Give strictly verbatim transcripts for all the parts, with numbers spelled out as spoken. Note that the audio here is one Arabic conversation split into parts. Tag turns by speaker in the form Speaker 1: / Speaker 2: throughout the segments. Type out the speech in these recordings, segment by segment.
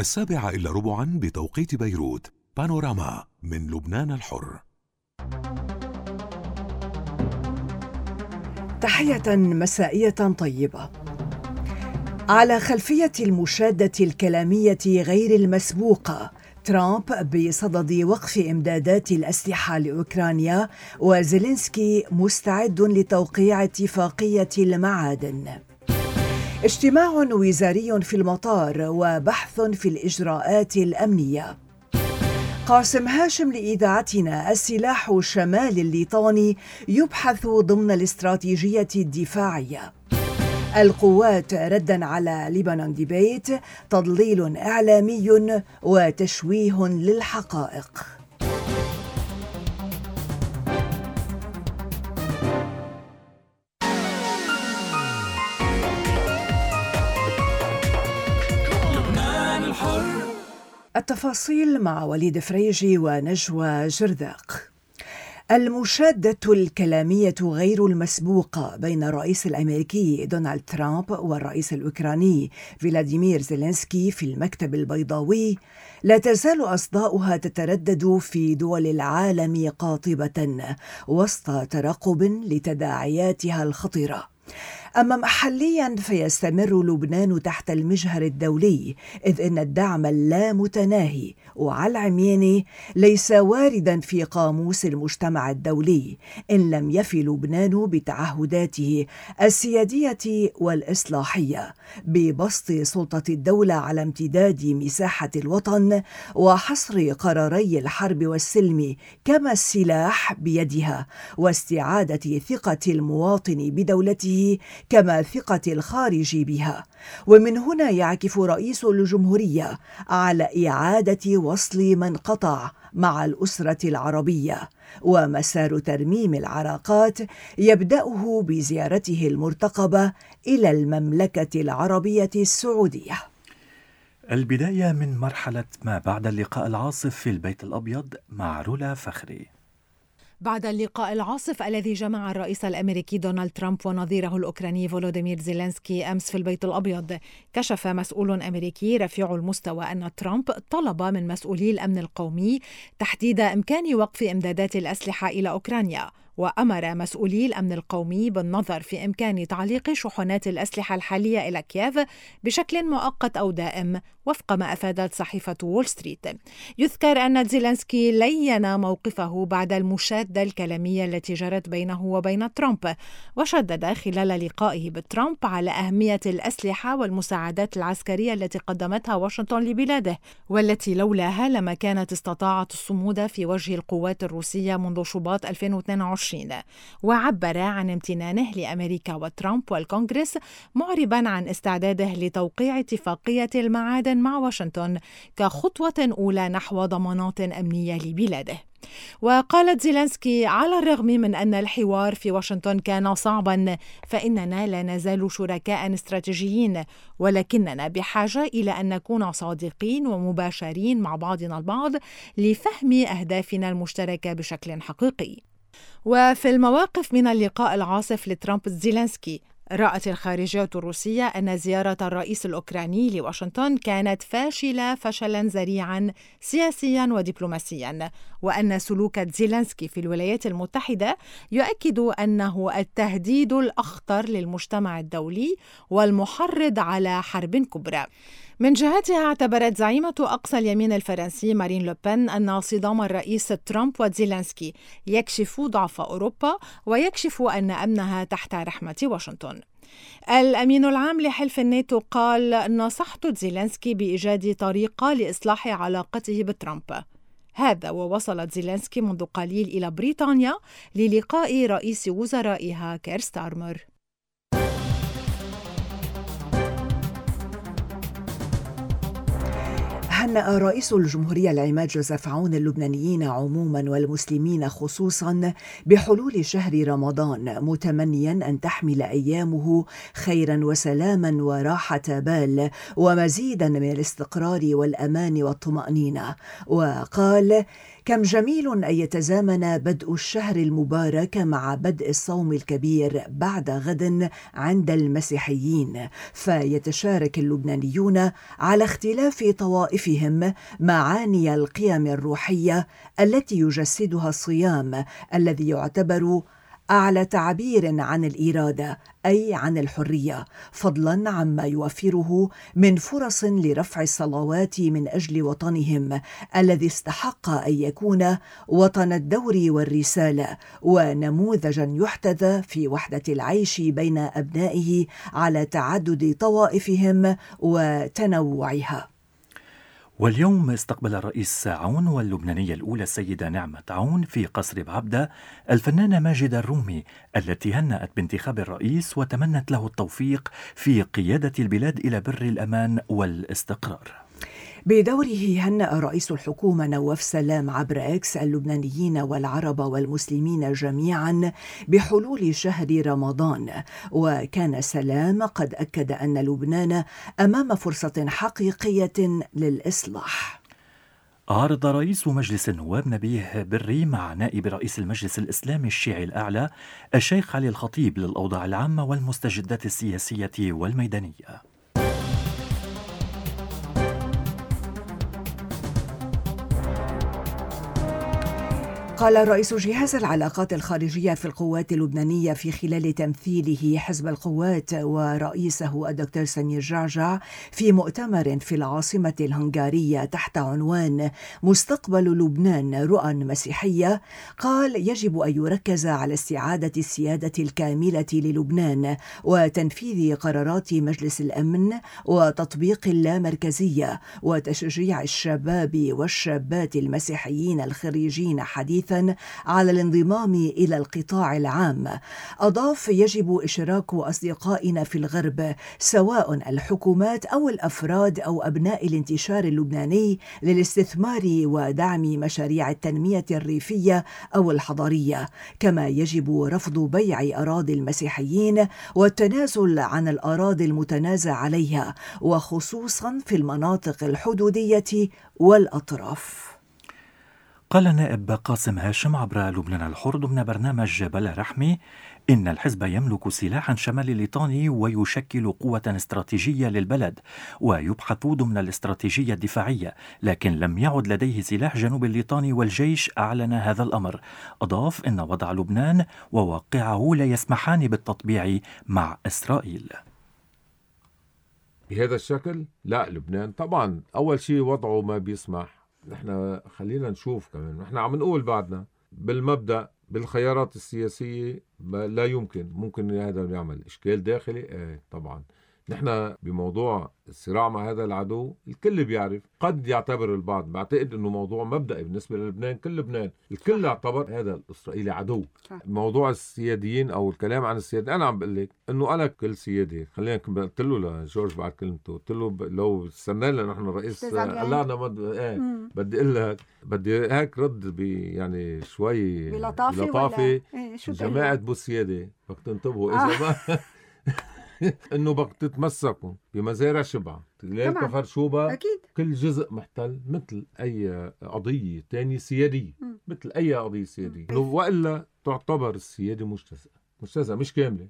Speaker 1: السابعة إلا ربعا بتوقيت بيروت. بانوراما من لبنان الحر.
Speaker 2: تحية مسائية طيبة. على خلفية المشادة الكلامية غير المسبوقة، ترامب بصدد وقف إمدادات الأسلحة لأوكرانيا، وزيلينسكي مستعد لتوقيع اتفاقية المعادن. اجتماع وزاري في المطار وبحث في الإجراءات الأمنية. قاسم هاشم لإذاعتنا: السلاح الشمال الليطاني يبحث ضمن الاستراتيجية الدفاعية. القوات رداً على لبنان ديبيت: تضليل إعلامي وتشويه للحقائق. التفاصيل مع وليد فريجي ونجوى جرذاق. المشادة الكلامية غير المسبوقة بين الرئيس الأمريكي دونالد ترامب والرئيس الأوكراني فلاديمير زيلينسكي في المكتب البيضاوي لا تزال أصداؤها تتردد في دول العالم قاطبة وسط ترقب لتداعياتها الخطيرة. أما محلياً فيستمر لبنان تحت المجهر الدولي، إذ إن الدعم اللامتناهي وعلى العميان ليس وارداً في قاموس المجتمع الدولي إن لم يفي لبنان بتعهداته السيادية والإصلاحية ببسط سلطة الدولة على امتداد مساحة الوطن وحصر قراري الحرب والسلم كما السلاح بيدها، واستعادة ثقة المواطن بدولته كما ثقة الخارج بها. ومن هنا يعكف رئيس الجمهورية على إعادة وصل من قطع مع الأسرة العربية، ومسار ترميم العلاقات يبدأه بزيارته المرتقبة إلى المملكة العربية السعودية.
Speaker 3: البداية من مرحلة ما بعد اللقاء العاصف في البيت الأبيض مع رولا فخري.
Speaker 4: بعد اللقاء العاصف الذي جمع الرئيس الأمريكي دونالد ترامب ونظيره الأوكراني فولوديمير زيلينسكي أمس في البيت الأبيض، كشف مسؤول أمريكي رفيع المستوى أن ترامب طلب من مسؤولي الأمن القومي تحديد إمكان وقف إمدادات الأسلحة إلى أوكرانيا، وأمر مسؤولي الأمن القومي بالنظر في إمكان تعليق شحنات الأسلحة الحالية إلى كييف بشكل مؤقت أو دائم، وفق ما أفادت صحيفة وول ستريت. يذكر أن زيلينسكي لين موقفه بعد المشادة الكلامية التي جرت بينه وبين ترامب، وشدد خلال لقائه بترامب على أهمية الأسلحة والمساعدات العسكرية التي قدمتها واشنطن لبلاده، والتي لولاها لما كانت استطاعت الصمود في وجه القوات الروسية منذ شباط ألفين واثنين وعشرين. وعبر عن امتنانه لأمريكا وترامب والكونغرس، معربا عن استعداده لتوقيع اتفاقية المعادن مع واشنطن كخطوة أولى نحو ضمانات أمنية لبلاده. وقالت زيلينسكي: على الرغم من أن الحوار في واشنطن كان صعبا، فإننا لا نزال شركاء استراتيجيين، ولكننا بحاجة إلى أن نكون صادقين ومباشرين مع بعضنا البعض لفهم أهدافنا المشتركة بشكل حقيقي. وفي المواقف من اللقاء العاصف لترامب زيلينسكي، رأت الخارجية الروسية أن زيارة الرئيس الأوكراني لواشنطن كانت فاشلة فشلا ذريعا سياسيا ودبلوماسيا، وأن سلوك زيلينسكي في الولايات المتحدة يؤكد أنه التهديد الأخطر للمجتمع الدولي والمحرض على حرب كبرى. من جهتها اعتبرت زعيمة أقصى اليمين الفرنسي مارين لوبين أن صدام الرئيس ترامب وزيلينسكي يكشف ضعف أوروبا ويكشف أن أمنها تحت رحمة واشنطن. الأمين العام لحلف الناتو قال: نصحت زيلينسكي بإيجاد طريقة لإصلاح علاقته بترامب. هذا ووصلت زيلينسكي منذ قليل إلى بريطانيا للقاء رئيس وزرائها كير ستارمر.
Speaker 2: هنأ رئيس الجمهورية العماد جوزيف عون اللبنانيين عموما والمسلمين خصوصا بحلول شهر رمضان، متمنيا أن تحمل أيامه خيرا وسلاما وراحة بال ومزيدا من الاستقرار والأمان والطمأنينة. وقال: كم جميل أن يتزامن بدء الشهر المبارك مع بدء الصوم الكبير بعد غد عند المسيحيين، فيتشارك اللبنانيون على اختلاف طوائفهم معاني القيم الروحية التي يجسدها الصيام، الذي يعتبر أعلى تعبير عن الإرادة أي عن الحرية، فضلا عما يوفره من فرص لرفع الصلوات من أجل وطنهم الذي استحق أن يكون وطن الدور والرسالة، ونموذجا يحتذى في وحدة العيش بين أبنائه على تعدد طوائفهم وتنوعها.
Speaker 3: واليوم استقبل الرئيس عون واللبنانية الأولى السيدة نعمة عون في قصر بعبدة الفنانة ماجدة الرومي، التي هنأت بانتخاب الرئيس وتمنت له التوفيق في قيادة البلاد إلى بر الأمان والاستقرار.
Speaker 2: بدوره هنأ رئيس الحكومة نواف سلام عبر إكس اللبنانيين والعرب والمسلمين جميعا بحلول شهر رمضان، وكان سلام قد أكد أن لبنان أمام فرصة حقيقية للإصلاح.
Speaker 3: عارض رئيس مجلس النواب نبيه بري مع نائب رئيس المجلس الإسلامي الشيعي الأعلى الشيخ علي الخطيب للأوضاع العامة والمستجدات السياسية والميدانية.
Speaker 2: قال رئيس جهاز العلاقات الخارجية في القوات اللبنانية في خلال تمثيله حزب القوات ورئيسه الدكتور سمير جعجع في مؤتمر في العاصمة الهنغارية تحت عنوان مستقبل لبنان رؤى مسيحية، قال يجب أن يركز على استعادة السيادة الكاملة للبنان وتنفيذ قرارات مجلس الأمن وتطبيق اللامركزية وتشجيع الشباب والشابات المسيحيين الخريجين حديثا على الانضمام إلى القطاع العام. أضاف يجب إشراك أصدقائنا في الغرب سواء الحكومات أو الأفراد أو أبناء الانتشار اللبناني للاستثمار ودعم مشاريع التنمية الريفية أو الحضرية، كما يجب رفض بيع أراضي المسيحيين والتنازل عن الأراضي المتنازع عليها، وخصوصا في المناطق الحدودية والأطراف.
Speaker 3: قال النائب قاسم هاشم عبر لبنان الحر ضمن برنامج بلا رحمي إن الحزب يملك سلاحا شمالي ليطاني ويشكل قوة استراتيجية للبلد ويبحث ضمن الاستراتيجية الدفاعية، لكن لم يعد لديه سلاح جنوب الليطاني والجيش أعلن هذا الأمر. أضاف إن وضع لبنان وواقعه لا يسمحان بالتطبيع مع إسرائيل
Speaker 5: بهذا الشكل. لا، لبنان طبعا أول شيء وضعه ما بيسمح. نحن خلينا نشوف كمان، نحن عم نقول بعدنا بالمبدأ بالخيارات السياسية لا يمكن ممكن هذا يعمل إشكال داخلي. ايه طبعا نحن بموضوع الصراع مع هذا العدو الكل بيعرف، قد يعتبر البعض، بعتقد انه موضوع مبدئي بالنسبة للبنان، كل لبنان الكل يعتبر هذا الإسرائيلي عدو. موضوع السياديين او الكلام عن السيادة، انا عم بقول لك انه انا كل سيادي، خلينا قلت له لجورج بعد كلمته، قلت له لو استنينا نحن الرئيس قلعنا مد... ايه بدي اقول لك بدي هيك رد بي يعني شوي
Speaker 6: بلطافة,
Speaker 5: بلطافة
Speaker 6: إيه
Speaker 5: جماعة بو السيادة بدك تنتبهوا اذا ما انه بدك تتمسكوا بمزارع شبعة تلاقي كفرشوبة، كل جزء محتل مثل اي قضية تانية سيادية، مثل اي قضية سيادية، والا تعتبر السيادة مجتزأة مجتزأة مش كاملة.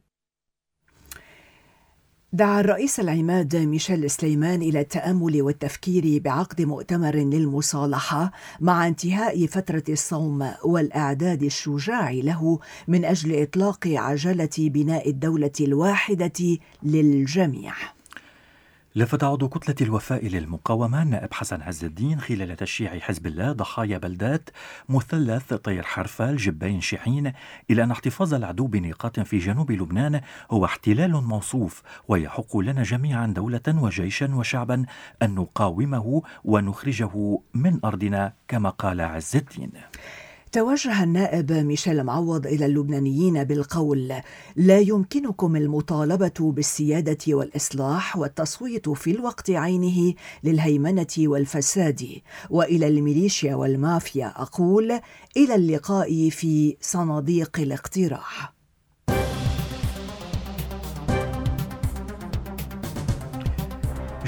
Speaker 2: دعا الرئيس العماد ميشيل سليمان إلى التأمل والتفكير بعقد مؤتمر للمصالحة مع انتهاء فترة الصوم والإعداد الشجاع له من أجل إطلاق عجلة بناء الدولة الواحدة للجميع.
Speaker 3: لفت عضو كتلة الوفاء للمقاومة النائب حسن عز الدين خلال تشييع حزب الله ضحايا بلدات مثلث طير حرفال جبين شحين إلى أن احتفاظ العدو بنقاط في جنوب لبنان هو احتلال موصوف، ويحق لنا جميعا دولة وجيشا وشعبا أن نقاومه ونخرجه من أرضنا كما قال عز الدين.
Speaker 2: توجه النائب ميشيل معوض إلى اللبنانيين بالقول: لا يمكنكم المطالبة بالسيادة والإصلاح والتصويت في الوقت عينه للهيمنة والفساد. وإلى الميليشيا والمافيا أقول: إلى اللقاء في صناديق الاقتراح.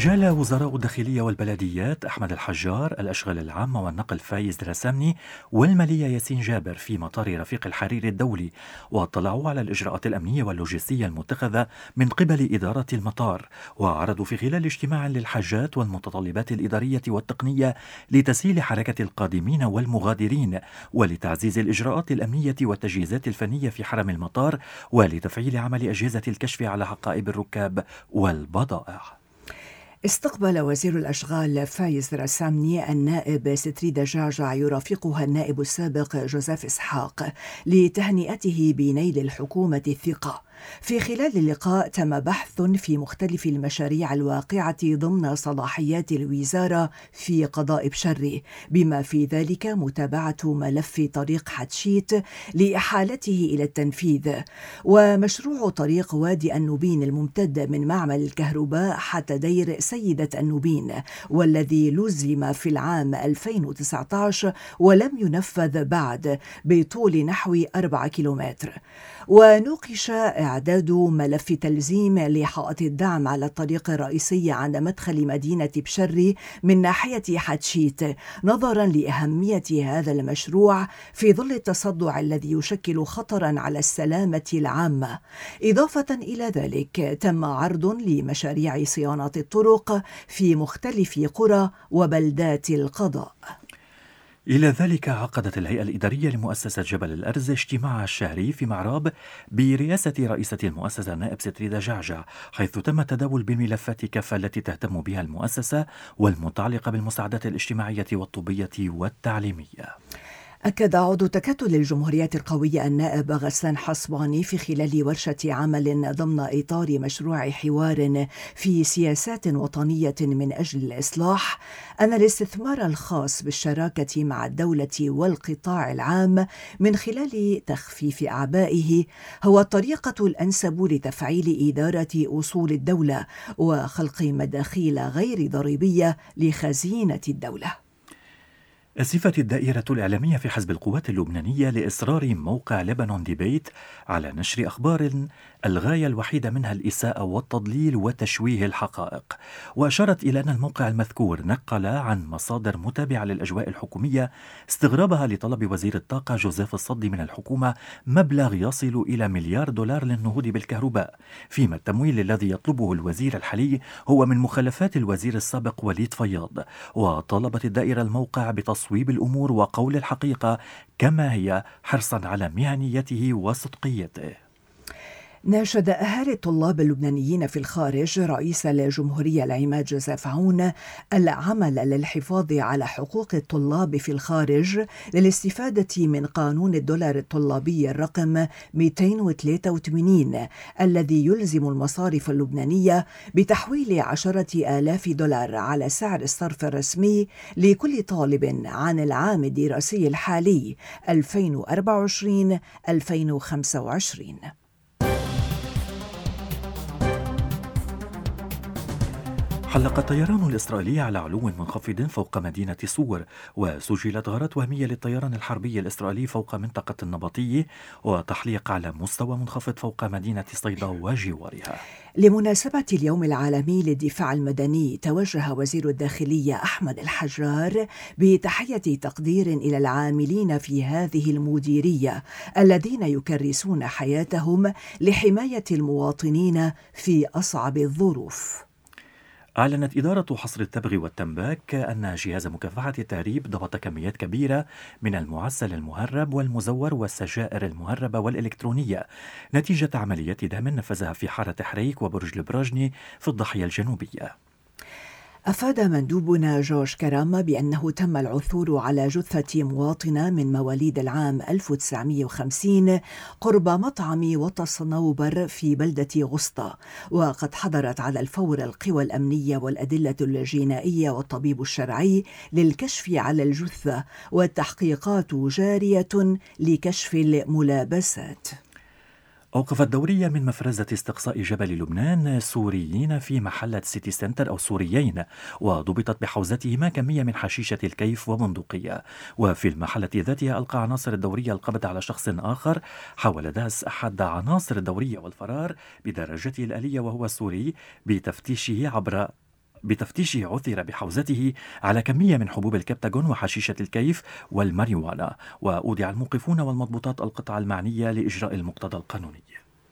Speaker 3: جال وزراء الداخلية والبلديات أحمد الحجار، الأشغال العامة والنقل فايز درسامني، والمالية ياسين جابر في مطار رفيق الحريري الدولي، واطلعوا على الإجراءات الأمنية واللوجستية المتخذة من قبل إدارة المطار، وعرضوا في خلال اجتماع للحاجات والمتطلبات الإدارية والتقنية لتسهيل حركة القادمين والمغادرين، ولتعزيز الإجراءات الأمنية والتجهيزات الفنية في حرم المطار، ولتفعيل عمل أجهزة الكشف على حقائب الركاب والبضائع.
Speaker 2: استقبل وزير الأشغال فايز رسامني النائب ستريدا جعجع يرافقها النائب السابق جوزيف إسحاق لتهنئته بنيل الحكومة الثقة. في خلال اللقاء تم بحث في مختلف المشاريع الواقعة ضمن صلاحيات الوزارة في قضاء بشري، بما في ذلك متابعة ملف طريق حتشيت لإحالته إلى التنفيذ، ومشروع طريق وادي النوبين الممتد من معمل الكهرباء حتى دير سيدة النوبين، والذي لزم في العام ألفين وتسعة عشر ولم ينفذ بعد بطول نحو أربعة كيلومتر. ونوقش إعداد ملف تلزيم لحائط الدعم على الطريق الرئيسي عند مدخل مدينة بشري من ناحية حتشيت، نظرا لأهمية هذا المشروع في ظل التصدع الذي يشكل خطرا على السلامة العامة. إضافة إلى ذلك تم عرض لمشاريع صيانة الطرق في مختلف قرى وبلدات القضاء.
Speaker 3: إلى ذلك عقدت الهيئة الإدارية لمؤسسة جبل الأرز اجتماعها الشهري في معراب برئاسة رئيسة المؤسسة النائب ستريدا جعجع، حيث تم التداول بالملفات كافة التي تهتم بها المؤسسة والمتعلقة بالمساعدات الاجتماعية والطبية والتعليمية.
Speaker 2: أكد عضو تكتل الجمهورية القوية النائب غسان حصباني في خلال ورشة عمل ضمن إطار مشروع حوار في سياسات وطنية من أجل الإصلاح أن الاستثمار الخاص بالشراكة مع الدولة والقطاع العام من خلال تخفيف أعبائه هو الطريقة الأنسب لتفعيل إدارة أصول الدولة وخلق مداخيل غير ضريبية لخزينة الدولة.
Speaker 3: أسفت الدائرة الإعلامية في حزب القوات اللبنانية لإصرار موقع لبنان ديبيت على نشر أخبار الغاية الوحيدة منها الإساءة والتضليل وتشويه الحقائق، وأشارت إلى أن الموقع المذكور نقل عن مصادر متابعة للأجواء الحكومية استغرابها لطلب وزير الطاقة جوزيف الصدي من الحكومة مبلغ يصل إلى مليار دولار للنهوض بالكهرباء، فيما التمويل الذي يطلبه الوزير الحالي هو من مخلفات الوزير السابق وليد فياض. وطالبت الدائرة الموقع بتصويب الأمور وقول الحقيقة كما هي، حرصا على مهنيته وصدقيته.
Speaker 2: ناشد أهالي الطلاب اللبنانيين في الخارج رئيس الجمهورية العماد جوزيف عون العمل للحفاظ على حقوق الطلاب في الخارج للاستفادة من قانون الدولار الطلابي الرقم مئتين وثلاثة وثمانين الذي يلزم المصارف اللبنانية بتحويل عشرة آلاف دولار على سعر الصرف الرسمي لكل طالب عن العام الدراسي الحالي ألفين وأربعة وعشرين ألفين وخمسة وعشرين.
Speaker 3: حلق الطيران الإسرائيلي على علو منخفض فوق مدينة صور، وسجلت غارات وهمية للطيران الحربي الإسرائيلي فوق منطقة النبطية، وتحليق على مستوى منخفض فوق مدينة صيدا وجوارها.
Speaker 2: لمناسبة اليوم العالمي للدفاع المدني توجه وزير الداخلية أحمد الحجار بتحية تقدير إلى العاملين في هذه المديرية الذين يكرسون حياتهم لحماية المواطنين في أصعب الظروف.
Speaker 3: أعلنت إدارة حصر التبغ والتنباك أن جهاز مكافحة التهريب ضبط كميات كبيرة من المعسل المهرب والمزور والسجائر المهربة والإلكترونية نتيجة عمليات دهم نفذها في حارة حريك وبرج البراجني في الضاحية الجنوبية.
Speaker 2: أفاد مندوبنا جورج كرام بأنه تم العثور على جثة مواطنة من مواليد العام ألف وتسعمئة وخمسين قرب مطعم وطصنوبر في بلدة غسطة، وقد حضرت على الفور القوى الأمنية والأدلة الجنائية والطبيب الشرعي للكشف على الجثة، والتحقيقات جارية لكشف الملابسات.
Speaker 3: أوقفت دورية من مفرزة استقصاء جبل لبنان سوريين في محلة سيتي سنتر أو سوريين، وضبطت بحوزتهما كمية من حشيشة الكيف وبندقية. وفي المحلة ذاتها ألقى عناصر الدورية القبض على شخص آخر حاول داس أحد عناصر الدورية والفرار بدرجته الآلية وهو سوري بتفتيشه عبر بتفتيشه عثر بحوزته على كمية من حبوب الكبتاغون وحشيشة الكيف والماريوانا، وأودع الموقفون والمضبوطات القطع المعنية لإجراء المقتضى القانوني.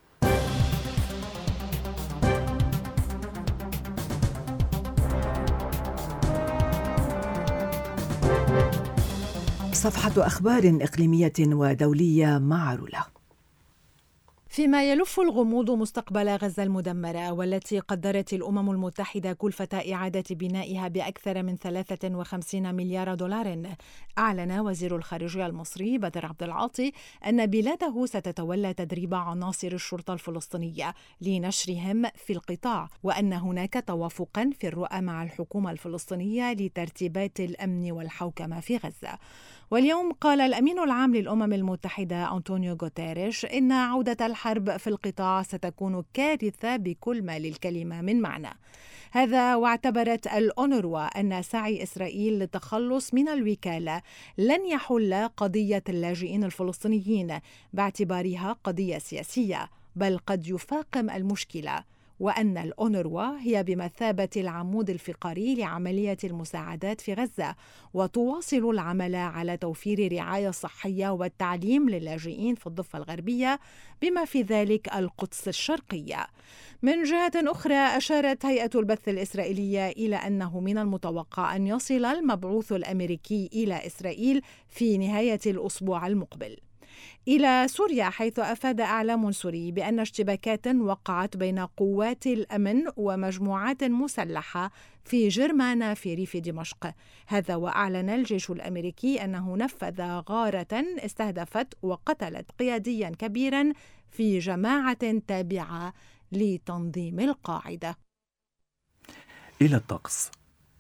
Speaker 2: صفحة أخبار إقليمية ودولية مع رولا.
Speaker 4: فيما يلف الغموض مستقبل غزة المدمرة، والتي قدرت الأمم المتحدة كلفة إعادة بنائها بأكثر من ثلاثة وخمسين مليار دولار، أعلن وزير الخارجية المصري بدر عبد العاطي أن بلاده ستتولى تدريب عناصر الشرطة الفلسطينية لنشرهم في القطاع، وأن هناك توافقا في الرؤى مع الحكومة الفلسطينية لترتيبات الأمن والحوكمة في غزة. واليوم قال الأمين العام للأمم المتحدة أنطونيو غوتيريش إن عودة الحرب في القطاع ستكون كارثة بكل ما للكلمة من معنى. هذا واعتبرت الأونروا أن سعي إسرائيل للتخلص من الوكالة لن يحل قضية اللاجئين الفلسطينيين باعتبارها قضية سياسية، بل قد يفاقم المشكلة، وأن الأونروا هي بمثابة العمود الفقري لعملية المساعدات في غزة، وتواصل العمل على توفير رعاية صحية والتعليم للاجئين في الضفة الغربية بما في ذلك القدس الشرقية. من جهة أخرى، أشارت هيئة البث الإسرائيلية إلى أنه من المتوقع أن يصل المبعوث الأمريكي إلى إسرائيل في نهاية الأسبوع المقبل. إلى سوريا، حيث أفاد إعلام سوري بأن اشتباكات وقعت بين قوات الأمن ومجموعات مسلحة في جرمانة في ريف دمشق. هذا وأعلن الجيش الأمريكي أنه نفذ غارة استهدفت وقتلت قياديا كبيرا في جماعة تابعة لتنظيم القاعدة.
Speaker 3: إلى الطقس.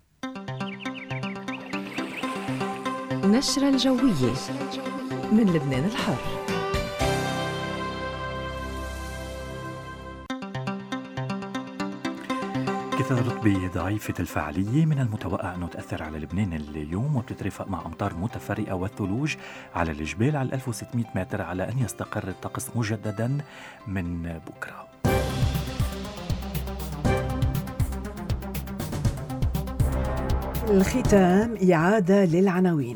Speaker 2: نشرة الجوية من لبنان الحر.
Speaker 3: كثرة رطبة ضعيفة الفعالية من المتوقع أنه تأثر على لبنان اليوم، وبتترافق مع أمطار متفرقة والثلوج على الجبال على ألف وستمئة متر، على أن يستقر الطقس مجددا من بكرة.
Speaker 2: الختام إعادة للعناوين.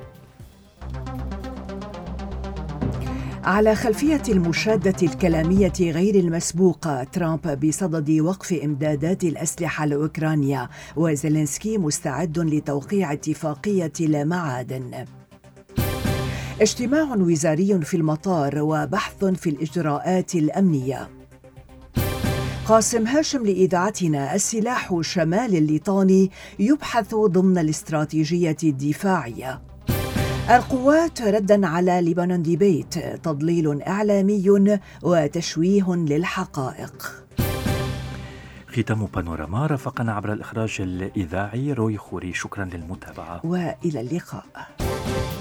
Speaker 2: على خلفية المشادة الكلامية غير المسبوقة، ترامب بصدد وقف إمدادات الأسلحة لأوكرانيا، وزيلينسكي مستعد لتوقيع اتفاقية لا معادن. اجتماع وزاري في المطار وبحث في الإجراءات الأمنية. قاسم هاشم لإذاعتنا: السلاح شمال الليطاني يبحث ضمن الاستراتيجية الدفاعية. القوات رداً على لبنان ديبيت: تضليل إعلامي وتشويه للحقائق.
Speaker 3: ختام بانوراما، رافقنا عبر الإخراج الإذاعي روي خوري. شكراً للمتابعة
Speaker 2: وإلى اللقاء.